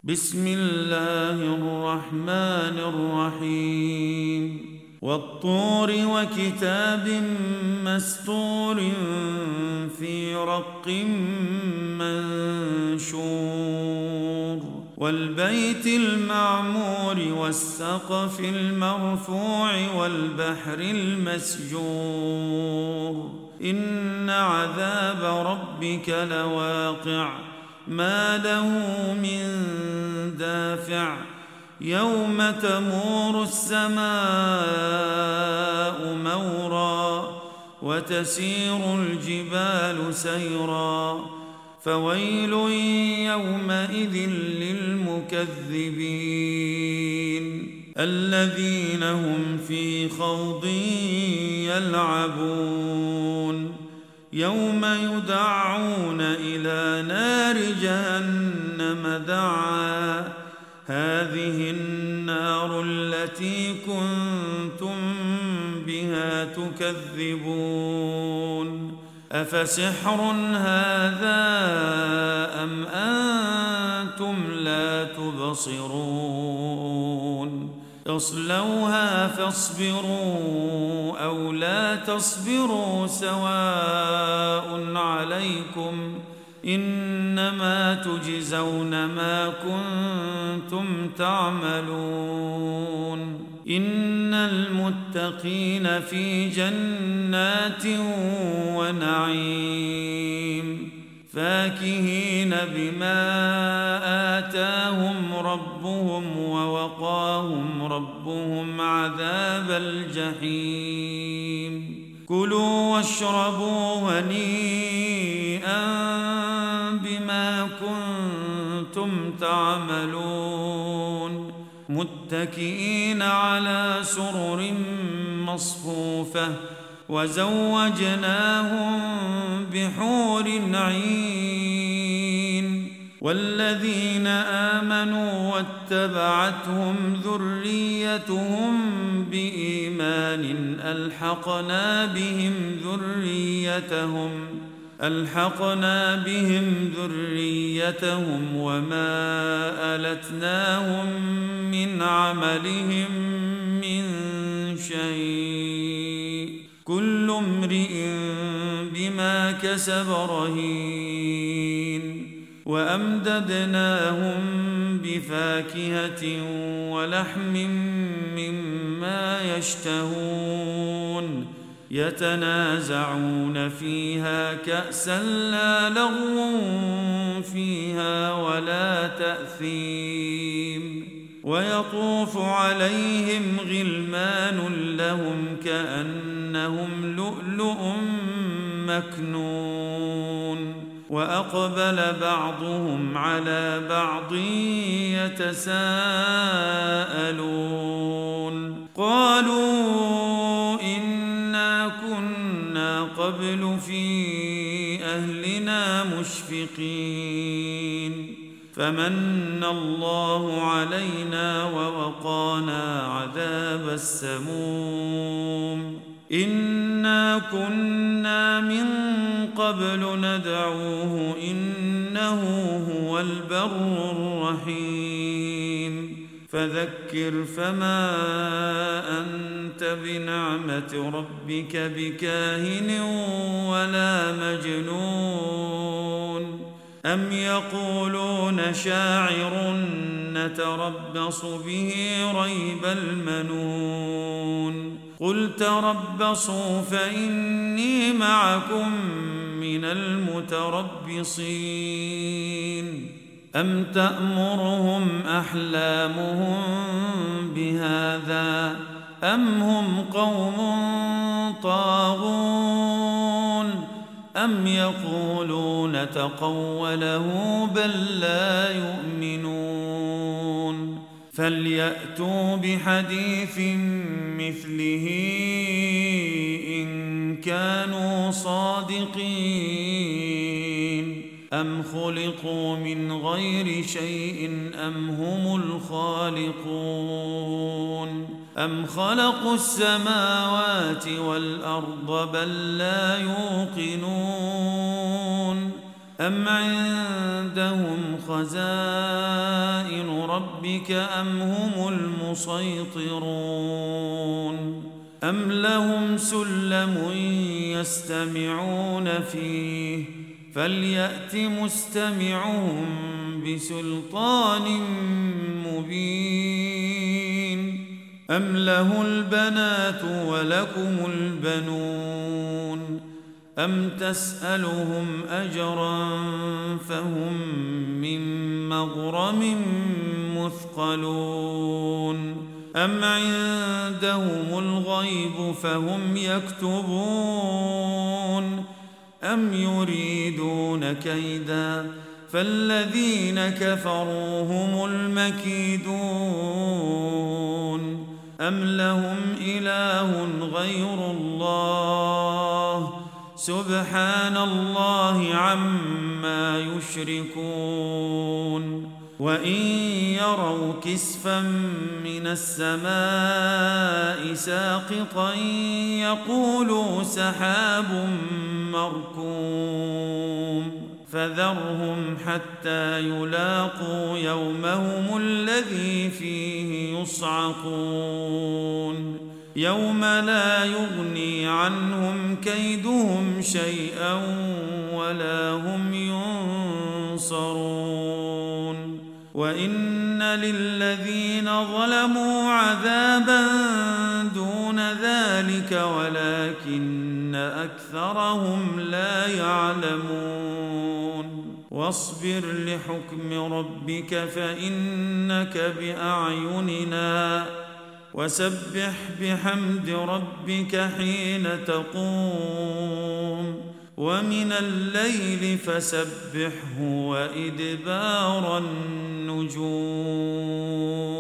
بسم الله الرحمن الرحيم والطور وكتاب مسطور في رق منشور والبيت المعمور والسقف المرفوع والبحر المسجور إن عذاب ربك لواقع ما له من دافع يوم تمور السماء مورا وتسير الجبال سيرا فويل يومئذ للمكذبين الذين هم في خوض يلعبون يوم يدعون إلى نار جهنم دعا هذه النار التي كنتم بها تكذبون أفسحر هذا أم أنتم لا تبصرون اصلوها فاصبروا أو لا تصبروا سواء عليكم إنما تجزون ما كنتم تعملون إن المتقين في جنات ونعيم فاكهين بما آتاهم ربهم ووقاهم ربهم عذاب الجحيم كلوا واشربوا هنيئا بما كنتم تعملون متكئين على سرر مصفوفة وزوجناهم بحور عين والذين آمنوا واتبعتهم ذريتهم بإيمان ألحقنا بهم ذريتهم وما ألتناهم من عملهم من شيء كل امرئ بما كسب رهين وأمددناهم بفاكهة ولحم مما يشتهون يتنازعون فيها كأسا لا لغو فيها ولا تأثيم ويطوف عليهم غلمان لهم كأنهم لؤلؤ مكنون وأقبل بعضهم على بعض يتساءلون قالوا إنا كنا قبل في أهلنا مشفقين فمن الله علينا ووقانا عذاب السموم إنا كنا من قبل ندعوه إنه هو البر الرحيم فذكر فما أنت بنعمة ربك بكاهن ولا مجنون أم يقولون شاعر نتربص به ريب المنون قل تربصوا فإني معكم من المتربصين أم تأمرهم أحلامهم بهذا أم هم قوم طاغون أم يقولون تقوله بل لا يؤمنون فليأتوا بحديث مثله إن كانوا صادقين أم خلقوا من غير شيء أم هم الخالقون أم خلقوا السماوات والأرض بل لا يوقنون أم عندهم خزائن ربك أم هم المسيطرون أم لهم سلم يستمعون فيه فليأت مستمعهم بسلطان مبين أم له البنات ولكم البنون أم تسألهم أجرا فهم من مغرم مثقلون أم عندهم الغيب فهم يكتبون أم يريدون كيدا فالذين كفروا هم المكيدون أم لهم إله غير الله سبحان الله عما يشركون وإن يروا كسفا من السماء ساقطا يقولوا سحاب مركوم فذرهم حتى يلاقوا يومهم الذي فيه يصعقون يوم لا يغني عنهم كيدهم شيئا ولا هم ينصرون وإن للذين ظلموا عذابا دون ذلك ولكن أكثرهم لا يعلمون واصبر لحكم ربك فإنك بأعيننا وسبح بحمد ربك حين تقوم ومن الليل فسبحه وإدبار النجوم